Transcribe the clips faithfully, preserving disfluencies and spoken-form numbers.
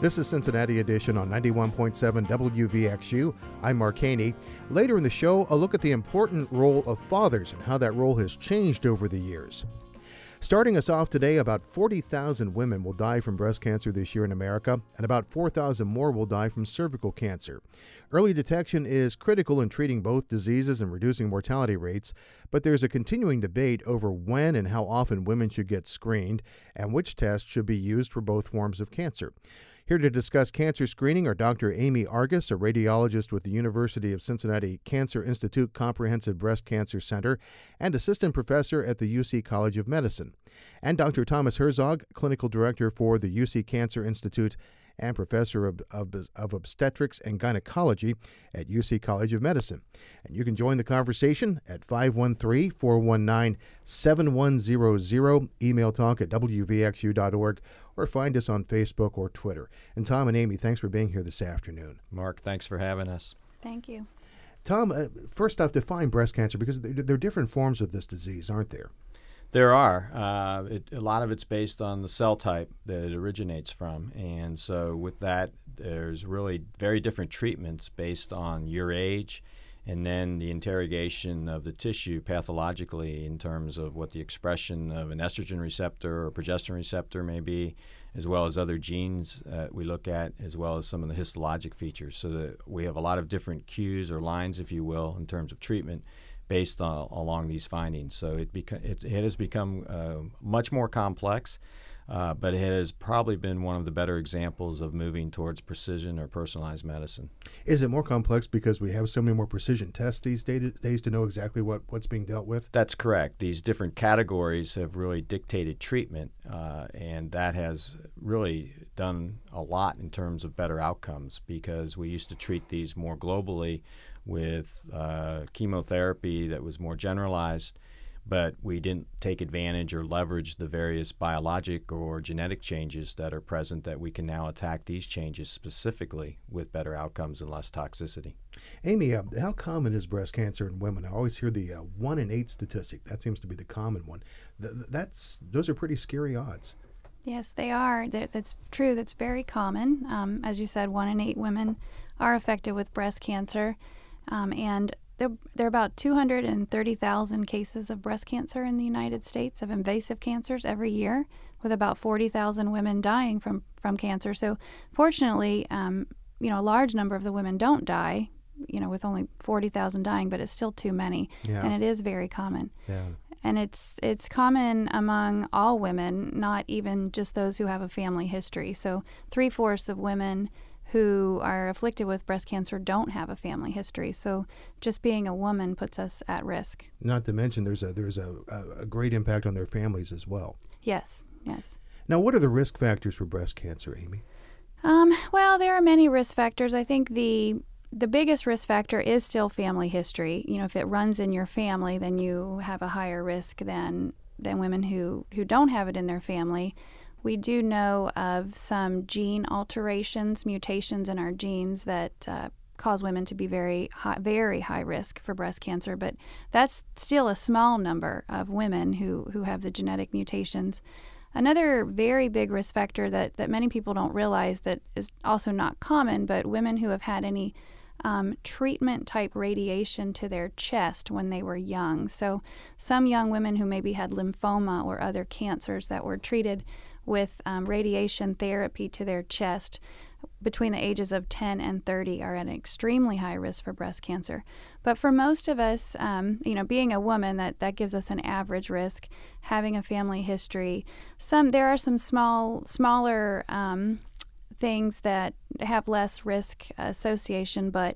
This is Cincinnati Edition on ninety-one point seven W V X U. I'm Mark Haney. Later in the show, a look at the important role of fathers and how that role has changed over the years. Starting us off today, about forty thousand women will die from breast cancer this year in America, and about four thousand more will die from cervical cancer. Early detection is critical in treating both diseases and reducing mortality rates, but there's a continuing debate over when and how often women should get screened and which tests should be used for both forms of cancer. Here to discuss cancer screening are Doctor Amy Argus, a radiologist with the University of Cincinnati Cancer Institute Comprehensive Breast Cancer Center and assistant professor at the U C College of Medicine, and Doctor Thomas Herzog, clinical director for the U C Cancer Institute and professor of, of, of obstetrics and gynecology at U C College of Medicine. And you can join the conversation at five one three, four one nine, seven one zero zero, email talk at w v x u dot org, or find us on Facebook or Twitter. And Tom and Amy, thanks for being here this afternoon. Mark, thanks for having us. Thank you. Tom, uh, first off, define breast cancer, because there, there are different forms of this disease, aren't there? There are. Uh, it, a lot of it's based on the cell type that it originates from. And so with that, there's really very different treatments based on your age and then the interrogation of the tissue pathologically in terms of what the expression of an estrogen receptor or progesterone receptor may be, as well as other genes uh, we look at, as well as some of the histologic features. So that we have a lot of different cues or lines, if you will, in terms of treatment based on, along these findings. So it, beca- it, it has become uh, much more complex, uh, but it has probably been one of the better examples of moving towards precision or personalized medicine. Is it more complex because we have so many more precision tests these day- days to know exactly what, what's being dealt with? That's correct. These different categories have really dictated treatment, uh, and that has really done a lot in terms of better outcomes, because we used to treat these more globally with uh, chemotherapy that was more generalized, but we didn't take advantage or leverage the various biologic or genetic changes that are present that we can now attack these changes specifically with better outcomes and less toxicity. Amy, uh, how common is breast cancer in women? I always hear the uh, one in eight statistic. That seems to be the common one. Th- that's Those are pretty scary odds. Yes, they are. That, that's true. That's very common. Um, as you said, one in eight women are affected with breast cancer. Um, and there, there are about two hundred thirty thousand cases of breast cancer in the United States, of invasive cancers every year, with about forty thousand women dying from, from cancer. So fortunately, um, you know, a large number of the women don't die, you know, with only forty thousand dying, but it's still too many. Yeah. And it is very common. Yeah. And it's it's common among all women, not even just those who have a family history. So three-fourths of women who are afflicted with breast cancer don't have a family history. So just being a woman puts us at risk. Not to mention there's a there's a, a, a great impact on their families as well. Yes, yes. Now, what are the risk factors for breast cancer, Amy? Um, well, there are many risk factors. I think the the biggest risk factor is still family history. You know, if it runs in your family, then you have a higher risk than than women who, who don't have it in their family. We do know of some gene alterations, mutations in our genes that uh, cause women to be very high, very high risk for breast cancer, but that's still a small number of women who, who have the genetic mutations. Another very big risk factor that, that many people don't realize, that is also not common, but women who have had any um, treatment-type radiation to their chest when they were young. So some young women who maybe had lymphoma or other cancers that were treated with um, radiation therapy to their chest between the ages of ten and thirty are at an extremely high risk for breast cancer. But for most of us, um, you know, being a woman, that, that gives us an average risk. Having a family history, some there are some small, smaller um, things that have less risk association, but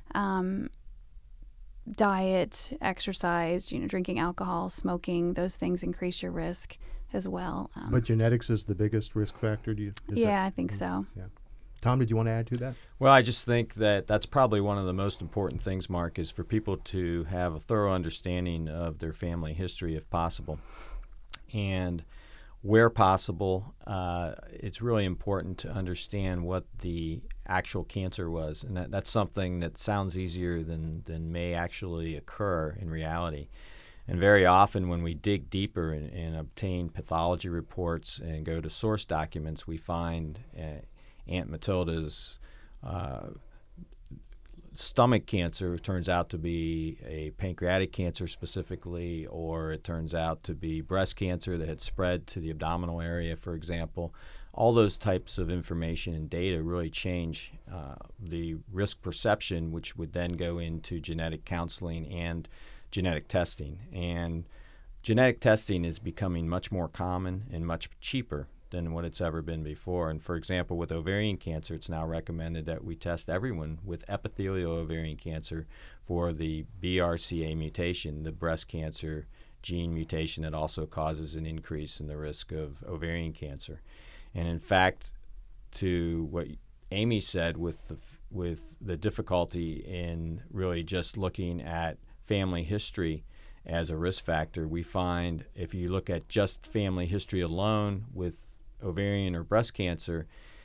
um, diet, exercise, you know, drinking alcohol, smoking, those things increase your risk as well. Um, But genetics is the biggest risk factor? Do you? Is yeah, that, I think so. Yeah. Tom, did you want to add to that? Well, I just think that that's probably one of the most important things, Mark, is for people to have a thorough understanding of their family history if possible. And where possible, uh, it's really important to understand what the actual cancer was. And that, that's something that sounds easier than, than may actually occur in reality. And very often when we dig deeper and, and obtain pathology reports and go to source documents, we find uh, Aunt Matilda's uh, stomach cancer turns out to be a pancreatic cancer specifically, or it turns out to be breast cancer that had spread to the abdominal area, for example. All those types of information and data really change uh, the risk perception, which would then go into genetic counseling and genetic testing. And genetic testing is becoming much more common and much cheaper than what it's ever been before. And for example, with ovarian cancer, it's now recommended that we test everyone with epithelial ovarian cancer for the B R C A mutation, the breast cancer gene mutation that also causes an increase in the risk of ovarian cancer. And in fact, to what Amy said with the, with the difficulty in really just looking at family history as a risk factor, we find if you look at just family history alone with ovarian or breast cancer,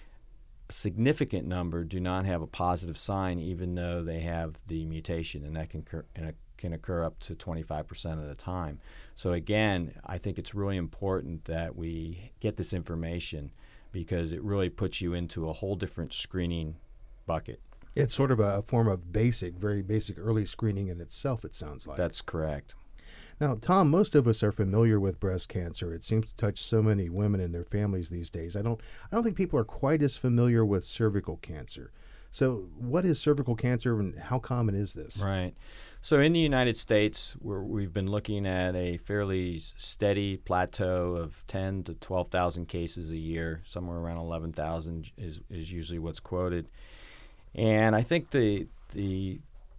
a significant number do not have a positive sign even though they have the mutation, and that can occur, and it can occur up to twenty-five percent of the time. So again, I think it's really important that we get this information because it really puts you into a whole different screening bucket. It's sort of a form of basic, very basic early screening in itself, it sounds like. That's correct. Now, Tom, most of us are familiar with breast cancer. It seems to touch so many women and their families these days. I don't I don't think people are quite as familiar with cervical cancer. So what is cervical cancer and how common is this? Right. So in the United States, we're, we've been looking at a fairly steady plateau of ten to twelve thousand cases a year. Somewhere around eleven thousand is, is usually what's quoted. And I think the the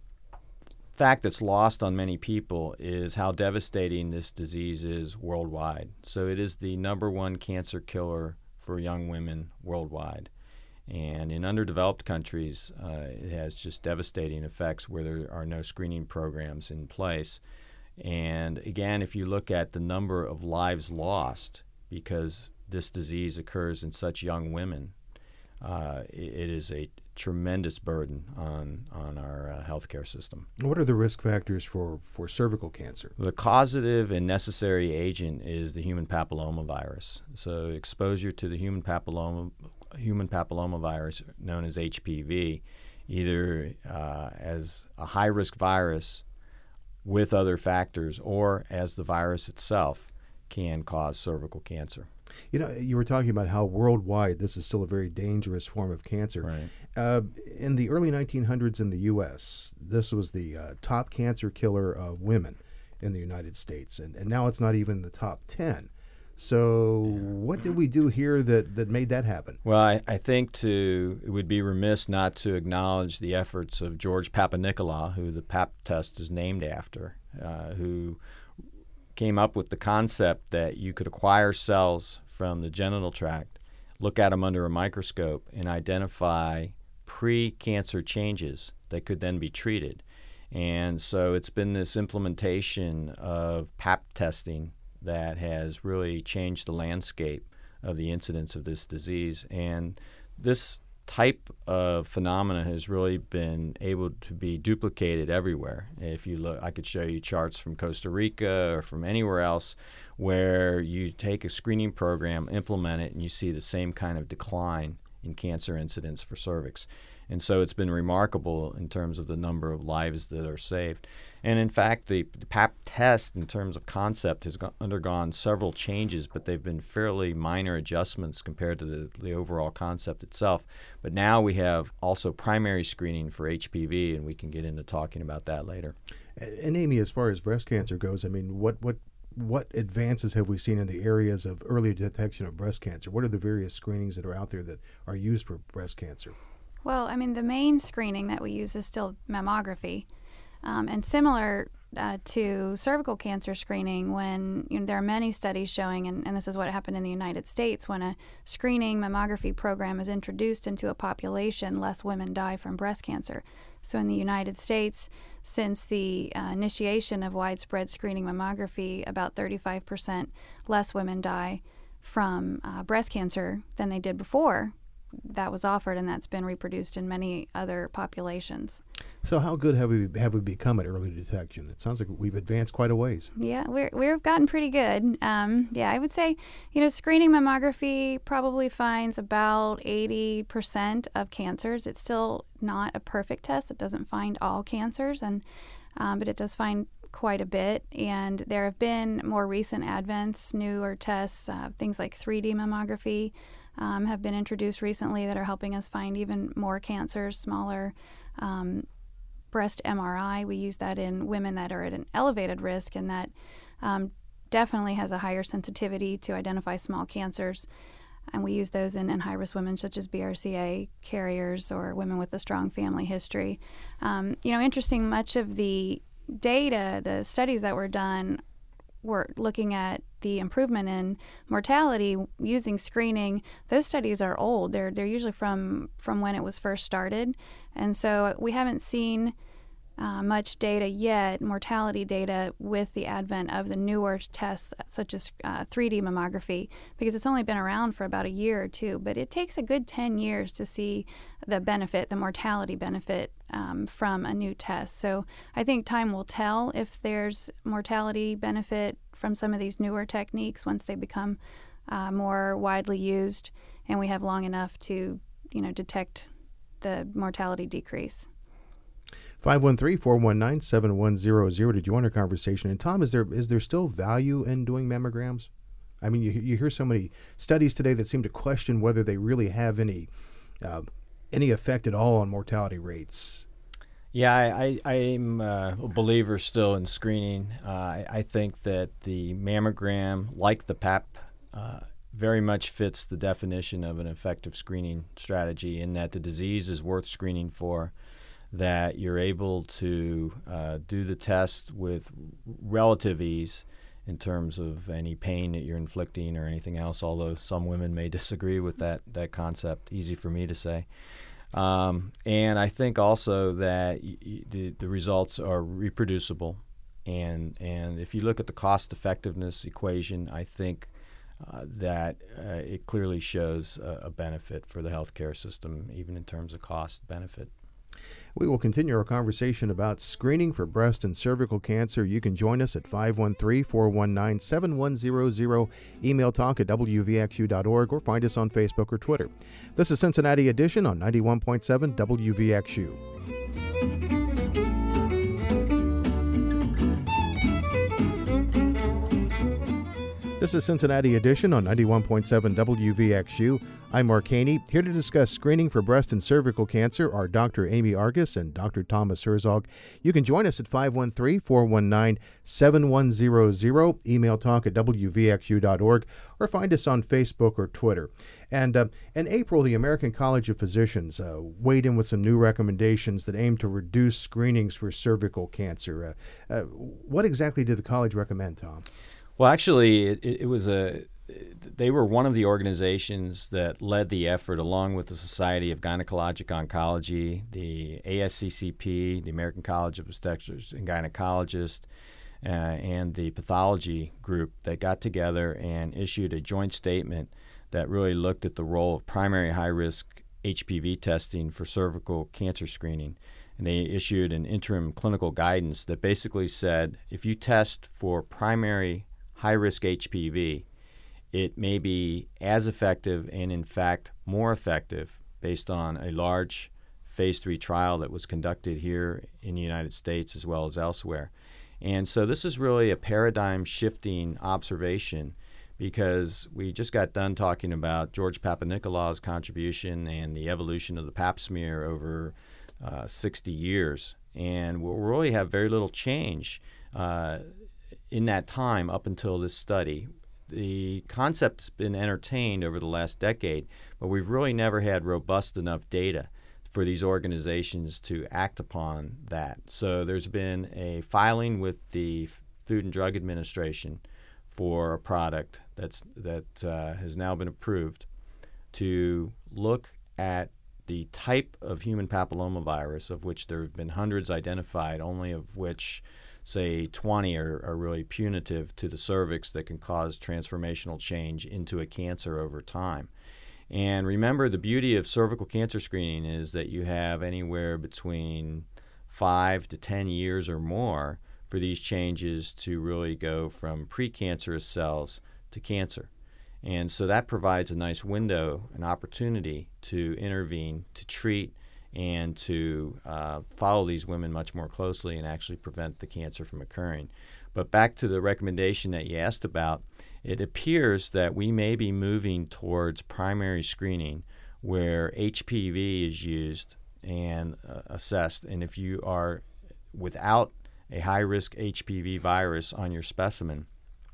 fact that's lost on many people is how devastating this disease is worldwide. So it is the number one cancer killer for young women worldwide. And in underdeveloped countries, uh, it has just devastating effects where there are no screening programs in place. And again, if you look at the number of lives lost because this disease occurs in such young women, uh, it, it is a tremendous burden on on our uh, healthcare system. What are the risk factors for, for cervical cancer? The causative and necessary agent is the human papillomavirus. So exposure to the human papilloma human papillomavirus, known as H P V, either uh, as a high-risk virus with other factors or as the virus itself, can cause cervical cancer. You know, you were talking about how worldwide this is still a very dangerous form of cancer. Right. Uh, in the early nineteen hundreds in the U S, this was the uh, top cancer killer of women in the United States, and, and now it's not even the top ten. So yeah. What did we do here that, that made that happen? Well, I, I think to it would be remiss not to acknowledge the efforts of George Papanicolaou, who the Pap test is named after, uh, who came up with the concept that you could acquire cells from the genital tract, look at them under a microscope, and identify pre-cancer changes that could then be treated. And so it's been this implementation of Pap testing that has really changed the landscape of the incidence of this disease. And this type of phenomena has really been able to be duplicated everywhere. If you look, I could show you charts from Costa Rica or from anywhere else where you take a screening program, implement it, and you see the same kind of decline in cancer incidence for cervix. And so it's been remarkable in terms of the number of lives that are saved. And in fact, the, the Pap test in terms of concept has go- undergone several changes, but they've been fairly minor adjustments compared to the, the overall concept itself. But now we have also primary screening for H P V, and we can get into talking about that later. And Amy, as far as breast cancer goes, I mean, what, what, what advances have we seen in the areas of early detection of breast cancer? What are the various screenings that are out there that are used for breast cancer? Well, I mean, the main screening that we use is still mammography. Um, and similar uh, to cervical cancer screening, when you know, there are many studies showing, and, and this is what happened in the United States, when a screening mammography program is introduced into a population, less women die from breast cancer. So in the United States, since the uh, initiation of widespread screening mammography, about thirty-five percent less women die from uh, breast cancer than they did before that was offered, and that's been reproduced in many other populations. So how good have we have we become at early detection? It sounds like we've advanced quite a ways. Yeah, we're, we've gotten pretty good. Um, yeah, I would say, you know, screening mammography probably finds about eighty percent of cancers. It's still not a perfect test. It doesn't find all cancers, and um, but it does find quite a bit. And there have been more recent advents, newer tests, uh, things like three D mammography um, have been introduced recently that are helping us find even more cancers, smaller. Um, breast M R I, we use that in women that are at an elevated risk, and that um, definitely has a higher sensitivity to identify small cancers. And we use those in, in high-risk women such as B R C A carriers or women with a strong family history. Um, you know, interesting, much of the data, the studies that were done were looking at the improvement in mortality using screening. Those studies are old. They're they're usually from, from when it was first started. And so we haven't seen uh, much data yet, mortality data, with the advent of the newer tests such as uh, three D mammography, because it's only been around for about a year or two. But it takes a good ten years to see the benefit, the mortality benefit um, from a new test. So I think time will tell if there's mortality benefit from some of these newer techniques once they become uh, more widely used and we have long enough to, you know, detect the mortality decrease. five one three, four one nine, seven one zero zero to join our conversation. And Tom, is there is there still value in doing mammograms? I mean, you you hear so many studies today that seem to question whether they really have any uh, any effect at all on mortality rates. Yeah, I, I, I'm uh, a believer still in screening. Uh, I, I think that the mammogram, like the Pap, uh, very much fits the definition of an effective screening strategy, in that the disease is worth screening for, that you're able to uh, do the test with relative ease in terms of any pain that you're inflicting or anything else, although some women may disagree with that, that concept. Easy for me to say. Um, and I think also that y- y- the, the results are reproducible. And, and if you look at the cost effectiveness equation, I think uh, that uh, it clearly shows a, a benefit for the healthcare system, even in terms of cost benefit. We will continue our conversation about screening for breast and cervical cancer. You can join us at five one three, four one nine, seven one zero zero, email talk at w v x u dot org, or find us on Facebook or Twitter. This is Cincinnati Edition on ninety-one point seven W V X U. This is Cincinnati Edition on ninety-one point seven W V X U. I'm Mark Haney. Here to discuss screening for breast and cervical cancer are Doctor Amy Argus and Doctor Thomas Herzog. You can join us at five one three, four one nine, seven one zero zero, email talk at w v x u dot org, or find us on Facebook or Twitter. And uh, in April, the American College of Physicians uh, weighed in with some new recommendations that aim to reduce screenings for cervical cancer. Uh, uh, what exactly did the college recommend, Tom? Well, actually, it, it was a. They were one of the organizations that led the effort, along with the Society of Gynecologic Oncology, the A S C C P, the American College of Obstetricians and Gynecologists, uh, and the pathology group that got together and issued a joint statement that really looked at the role of primary high-risk H P V testing for cervical cancer screening. And they issued an interim clinical guidance that basically said, if you test for primary high-risk H P V, it may be as effective and, in fact, more effective based on a large phase three trial that was conducted here in the United States as well as elsewhere. And so this is really a paradigm-shifting observation, because we just got done talking about George Papanicolaou's contribution and the evolution of the Pap smear over uh, sixty years. And we'll really have very little change uh, in that time up until this study. The concept's been entertained over the last decade, but we've really never had robust enough data for these organizations to act upon that. So there's been a filing with the Food and Drug Administration for a product that's that uh, has now been approved to look at the type of human papillomavirus, of which there have been hundreds identified, only of which say twenty are, are really punitive to the cervix that can cause transformational change into a cancer over time. And remember, the beauty of cervical cancer screening is that you have anywhere between five to ten years or more for these changes to really go from precancerous cells to cancer. And so that provides a nice window, an opportunity to intervene, to treat, and to uh, follow these women much more closely and actually prevent the cancer from occurring. But back to the recommendation that you asked about, it appears that we may be moving towards primary screening where H P V is used and uh, assessed. And if you are without a high-risk H P V virus on your specimen,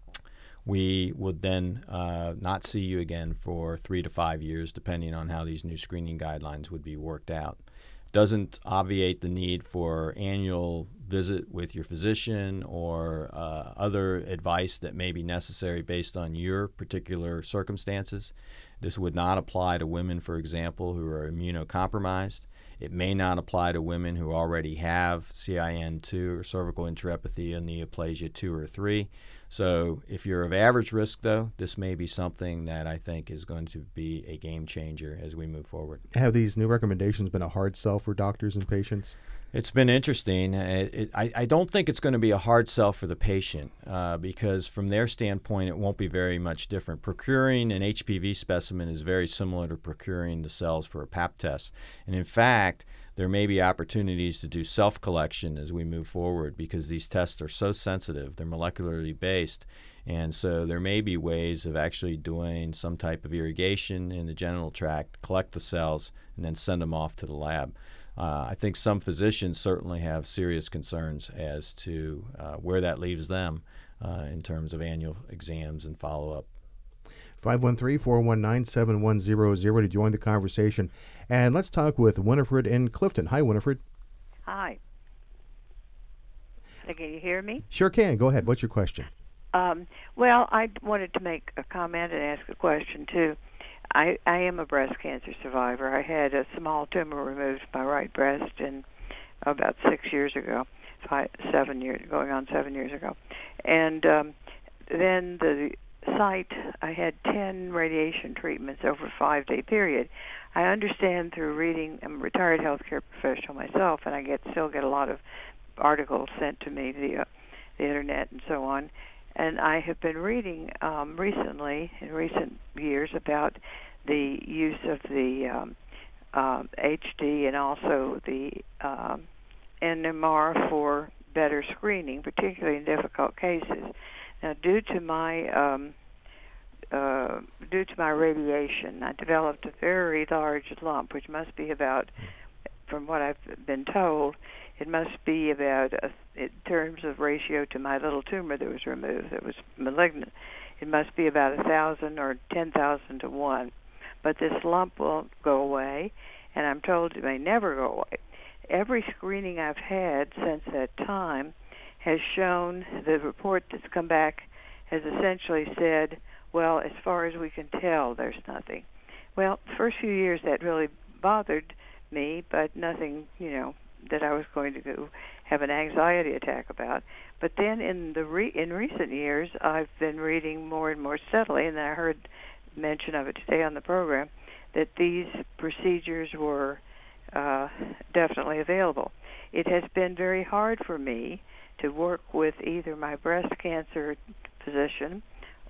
we would then uh, not see you again for three to five years, depending on how these new screening guidelines would be worked out. Doesn't obviate the need for annual visit with your physician or uh, other advice that may be necessary based on your particular circumstances. This would not apply to women, for example, who are immunocompromised. It may not apply to women who already have C I N two or cervical enteroepithelial neoplasia two or three. So if you're of average risk, though, this may be something that I think is going to be a game changer as we move forward. Have these new recommendations been a hard sell for doctors and patients? It's been interesting. It, it, I, I don't think it's going to be a hard sell for the patient uh, because from their standpoint, it won't be very much different. Procuring an H P V specimen is very similar to procuring the cells for a pap test. And in fact, there may be opportunities to do self-collection as we move forward because these tests are so sensitive. They're molecularly based. And so there may be ways of actually doing some type of irrigation in the genital tract, collect the cells, and then send them off to the lab. Uh, I think some physicians certainly have serious concerns as to uh, where that leaves them uh, in terms of annual exams and follow-up. five one three, four one nine, seven one zero zero to join the conversation. And let's talk with Winifred in Clifton. Hi, Winifred. Hi. Can you hear me? Sure can. Go ahead. What's your question? Um, well, I wanted to make a comment and ask a question, too. I, I am a breast cancer survivor. I had a small tumor removed from my right breast in about six years ago, five, seven years, going on seven years ago. And um, then the site, I had ten radiation treatments over a five-day period. I understand through reading, I'm a retired healthcare professional myself, and I get still get a lot of articles sent to me via the internet and so on. And I have been reading um, recently, in recent years, about the use of the um, uh, H D and also the um, N M R for better screening, particularly in difficult cases. Now, due to my um, uh, due to my radiation, I developed a very large lump, which must be about, from what I've been told, it must be about, a, in terms of ratio to my little tumor that was removed, that was malignant, it must be about a thousand or ten thousand to one. But this lump won't go away, and I'm told it may never go away. Every screening I've had since that time has shown, the report that's come back has essentially said, well, as far as we can tell, there's nothing. Well, the first few years that really bothered me, but nothing, you know, that I was going to go have an anxiety attack about. But then in the re- in recent years, I've been reading more and more steadily, and then I heard mention of it today on the program, that these procedures were uh, definitely available. It has been very hard for me to work with either my breast cancer physician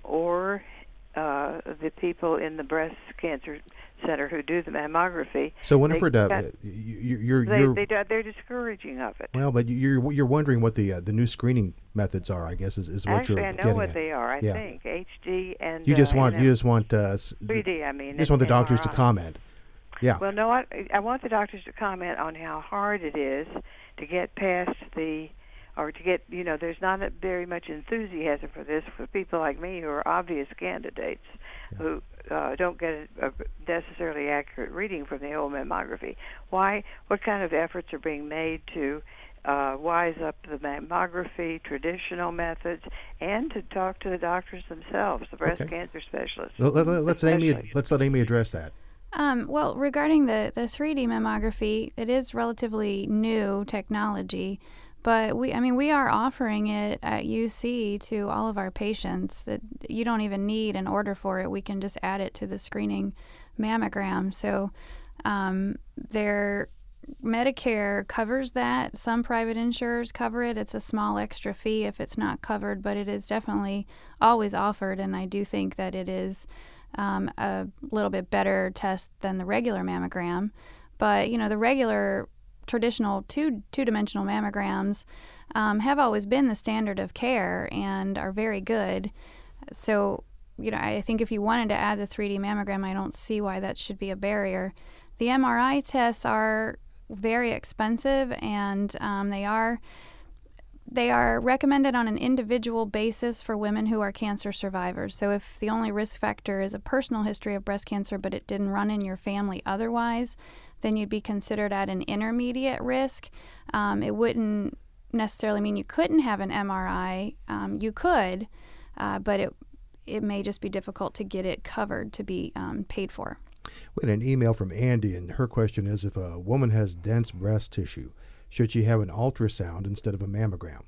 or uh, the people in the breast cancer center who do the mammography. So, Winifred, uh, got, you, you're, they, you're they, they're discouraging of it. Well, but you're you're wondering what the uh, the new screening methods are, I guess, is, is what Actually, you're I know getting what at. they are. I Yeah. think H D and You just uh, want and you just want uh, three D. I mean, you just want the and doctors to M R I. comment. Yeah. Well, no, I, I want the doctors to comment on how hard it is to get past the, or to get, you know, there's not a, very much enthusiasm for this for people like me who are obvious candidates yeah. who uh, don't get a, a necessarily accurate reading from the old mammography. Why? What kind of efforts are being made to uh, wise up the mammography, traditional methods, and to talk to the doctors themselves, the breast okay. cancer specialists? Let, let, let's Amy. Let's let Amy address that. Um, well, regarding the, the three D mammography, it is relatively new technology, but we, I mean, we are offering it at U C to all of our patients. That you don't even need an order for it. We can just add it to the screening mammogram. So um, their Medicare covers that. Some private insurers cover it. It's a small extra fee if it's not covered, but it is definitely always offered, and I do think that it is um, a little bit better test than the regular mammogram. But, you know, the regular traditional two, two-dimensional mammograms um, have always been the standard of care and are very good. So, you know, I think if you wanted to add the three D mammogram, I don't see why that should be a barrier. The M R I tests are very expensive, and um, they are they are recommended on an individual basis for women who are cancer survivors. So if the only risk factor is a personal history of breast cancer, but it didn't run in your family otherwise, then you'd be considered at an intermediate risk. Um, it wouldn't necessarily mean you couldn't have an M R I. Um, you could, uh, but it it may just be difficult to get it covered to be um, paid for. We had an email from Andy, and her question is, if a woman has dense breast tissue, should she have an ultrasound instead of a mammogram?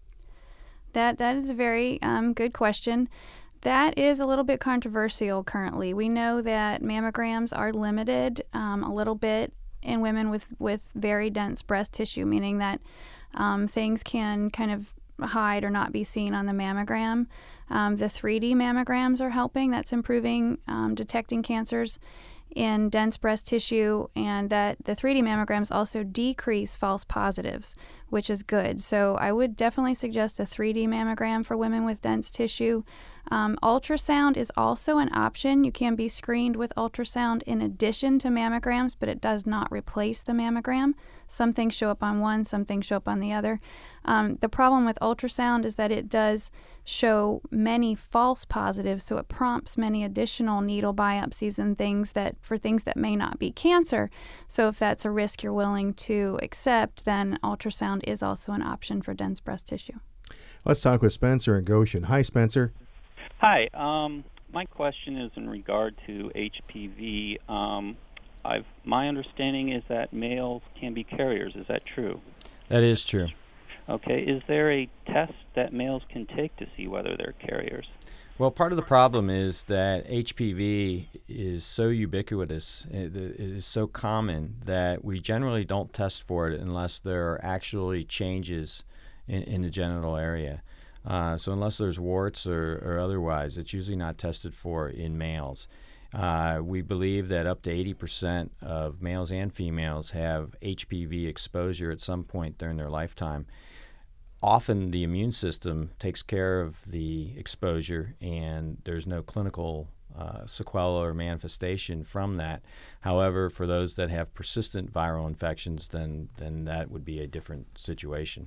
That that is a very um, good question. That is a little bit controversial currently. We know that mammograms are limited um, a little bit in women with, with very dense breast tissue, meaning that um, things can kind of hide or not be seen on the mammogram. Um, the three D mammograms are helping. That's improving um, detecting cancers in dense breast tissue, and that the three D mammograms also decrease false positives, which is good. So I would definitely suggest a three D mammogram for women with dense tissue. Um, ultrasound is also an option. You can be screened with ultrasound in addition to mammograms, but it does not replace the mammogram. Some things show up on one, some things show up on the other. Um, the problem with ultrasound is that it does show many false positives, so it prompts many additional needle biopsies and things that for things that may not be cancer. So if that's a risk you're willing to accept, then ultrasound is also an option for dense breast tissue. Let's talk with Spencer in Goshen. Hi, Spencer. Hi. Um, my question is in regard to H P V. Um, I've, my understanding is that males can be carriers. Is that true? That is true. Okay. Is there a test that males can take to see whether they're carriers? Well, part of the problem is that H P V is so ubiquitous, it, it is so common that we generally don't test for it unless there are actually changes in, in the genital area. Uh, so unless there's warts or, or otherwise, it's usually not tested for in males. Uh, we believe that up to eighty percent of males and females have H P V exposure at some point during their lifetime. Often the immune system takes care of the exposure, and there's no clinical uh, sequela or manifestation from that. However, for those that have persistent viral infections, then then that would be a different situation.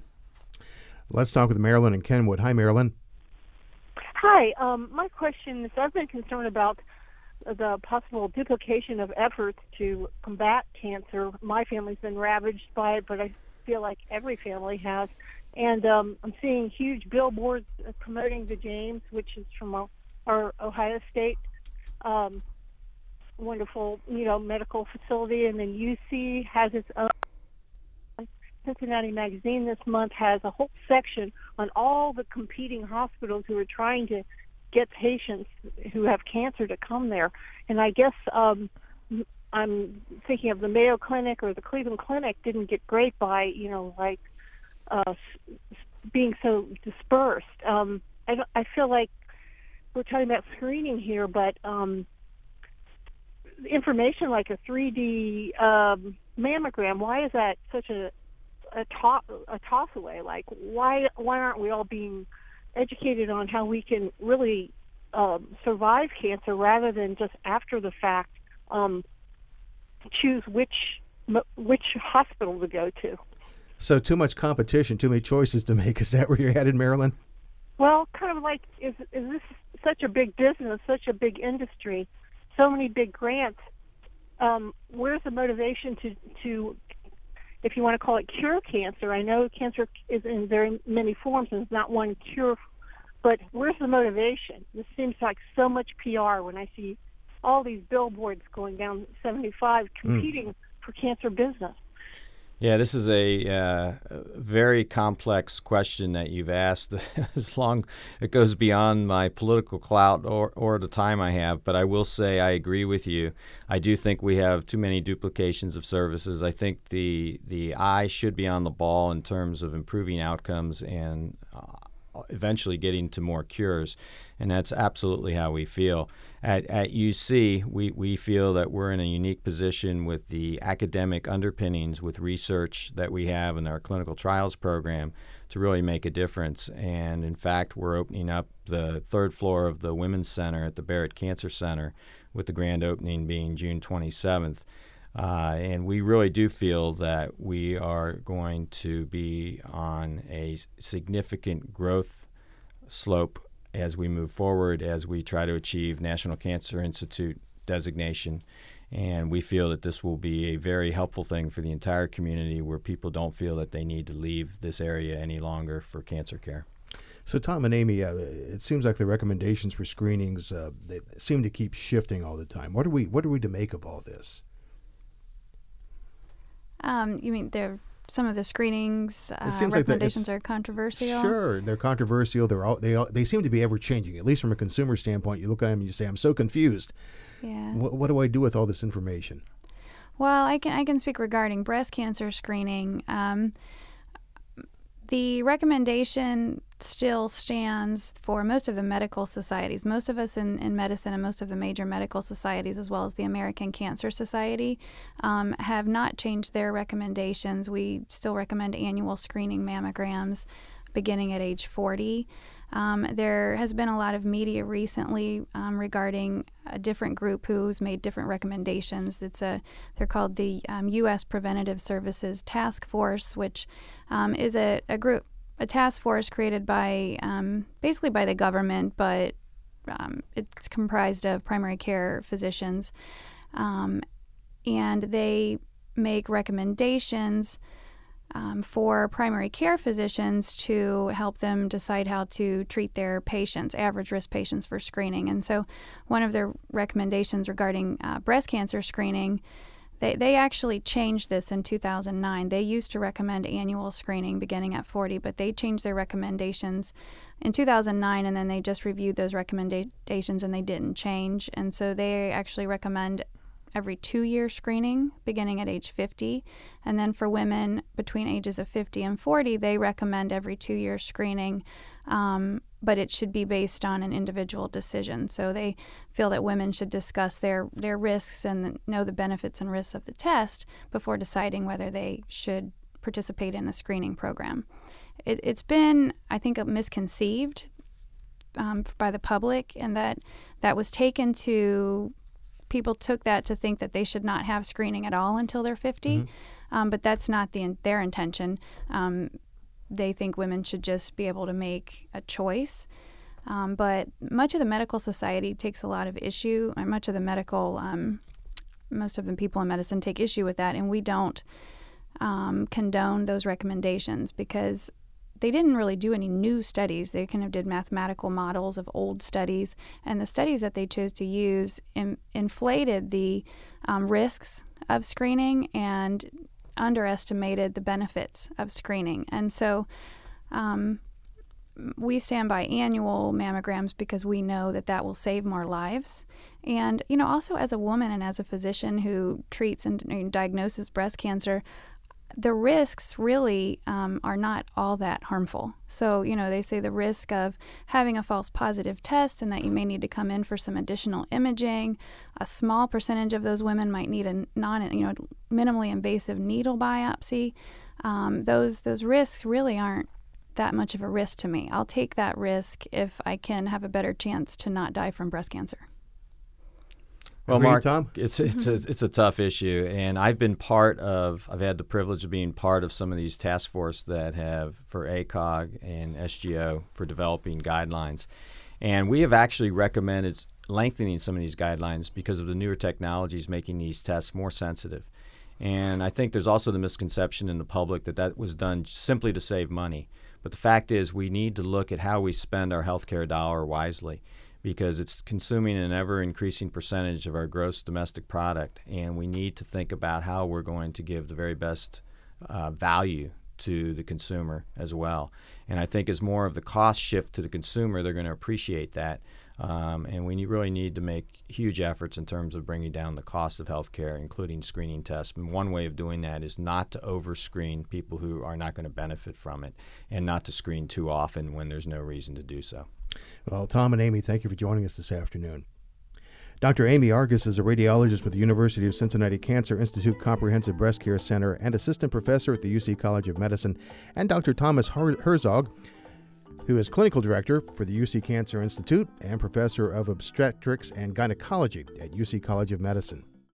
Let's talk with Marilyn in Kenwood. Hi, Marilyn. Hi. Um, my question is, I've been concerned about the possible duplication of efforts to combat cancer. My family's been ravaged by it, but I feel like every family has. And um, I'm seeing huge billboards promoting the James, which is from our, our Ohio State um, wonderful, you know, medical facility, and then U C has its own. Cincinnati Magazine this month has a whole section on all the competing hospitals who are trying to get patients who have cancer to come there. And I guess um, I'm thinking of the Mayo Clinic or the Cleveland Clinic didn't get great by, you know, like uh, being so dispersed. Um, I, I feel like we're talking about screening here, but um, information like a three D um, mammogram, why is that such a a toss a toss away? Like, why why aren't we all being educated on how we can really um, survive cancer rather than just after the fact um, choose which which hospital to go to? So too much competition, too many choices to make. Is that where you're headed, Marilyn? Well, kind of like, is is this such a big business, such a big industry, so many big grants? Um, where's the motivation to to if you want to call it cure cancer? I know cancer is in very many forms and it's not one cure, but where's the motivation? This seems like so much P R when I see all these billboards going down seventy-five competing mm. for cancer business. Yeah, this is a uh, very complex question that you've asked. As long it goes beyond my political clout or, or the time I have, but I will say I agree with you. I do think we have too many duplications of services. I think the the eye should be on the ball in terms of improving outcomes and uh, eventually getting to more cures, and that's absolutely how we feel. At, at U C, we, we feel that we're in a unique position with the academic underpinnings, with research that we have in our clinical trials program to really make a difference. And in fact, we're opening up the third floor of the Women's Center at the Barrett Cancer Center, with the grand opening being June twenty-seventh. Uh, and we really do feel that we are going to be on a significant growth slope as we move forward, as we try to achieve National Cancer Institute designation. And we feel that this will be a very helpful thing for the entire community, where people don't feel that they need to leave this area any longer for cancer care. So, Tom and Amy, uh, it seems like the recommendations for screenings uh, they seem to keep shifting all the time. What are we What are we to make of all this? Um, you mean there some of the screenings uh, seems like that recommendations are controversial? Sure, they're controversial. They're all, they all, they seem to be ever changing. At least from a consumer standpoint, you look at them and you say, "I'm so confused. Yeah. What, what do I do with all this information?" Well, I can I can speak regarding breast cancer screening. Um, the recommendation still stands for most of the medical societies. Most of us in, in medicine and most of the major medical societies, as well as the American Cancer Society, um, have not changed their recommendations. We still recommend annual screening mammograms beginning at age forty. Um, there has been a lot of media recently um, regarding a different group who's made different recommendations. It's a they're called the um, U S Preventative Services Task Force, which um, is a, a group, a task force created by um, basically by the government, but um, it's comprised of primary care physicians, um, and they make recommendations Um, for primary care physicians to help them decide how to treat their patients, average risk patients, for screening. And so one of their recommendations regarding uh, breast cancer screening, they, they actually changed this in two thousand nine. They used to recommend annual screening beginning at forty, but they changed their recommendations in two thousand nine, and then they just reviewed those recommendations and they didn't change. And so they actually recommend every two-year screening beginning at age fifty, and then for women between ages of fifty and forty, they recommend every two-year screening, um, but it should be based on an individual decision. So they feel that women should discuss their, their risks and know the benefits and risks of the test before deciding whether they should participate in a screening program. It, it's been, I think, misconceived um, by the public, and that that was taken to people took that to think that they should not have screening at all until they're fifty, mm-hmm. um, but that's not the, their intention. Um, they think women should just be able to make a choice. Um, but much of the medical society takes a lot of issue, and much of the medical, um, most of the people in medicine take issue with that, and we don't um, condone those recommendations because they didn't really do any new studies. They kind of did mathematical models of old studies, and the studies that they chose to use in, inflated the um, risks of screening and underestimated the benefits of screening. And so um, we stand by annual mammograms because we know that that will save more lives. And, you know, also as a woman and as a physician who treats and, and diagnoses breast cancer, the risks really um, are not all that harmful. So, you know, they say the risk of having a false positive test and that you may need to come in for some additional imaging. A small percentage of those women might need a non, you know, minimally invasive needle biopsy. Um, those those risks really aren't that much of a risk to me. I'll take that risk if I can have a better chance to not die from breast cancer. Well, Agreed, Mark, Tom? it's it's a it's a tough issue, and I've been part of. I've had the privilege of being part of some of these task forces that have for A C O G and S G O for developing guidelines, and we have actually recommended lengthening some of these guidelines because of the newer technologies making these tests more sensitive. And I think there's also the misconception in the public that that was done simply to save money, but the fact is we need to look at how we spend our healthcare dollar wisely, because it's consuming an ever-increasing percentage of our gross domestic product, and we need to think about how we're going to give the very best uh, value to the consumer as well. And I think as more of the cost shift to the consumer, they're going to appreciate that. Um, and we need, really need to make huge efforts in terms of bringing down the cost of health care, including screening tests. And one way of doing that is not to over-screen people who are not going to benefit from it, and not to screen too often when there's no reason to do so. Well, Tom and Amy, thank you for joining us this afternoon. Doctor Amy Argus is a radiologist with the University of Cincinnati Cancer Institute Comprehensive Breast Care Center and assistant professor at the U C College of Medicine, and Doctor Thomas Herzog, who is clinical director for the U C Cancer Institute and professor of obstetrics and gynecology at U C College of Medicine.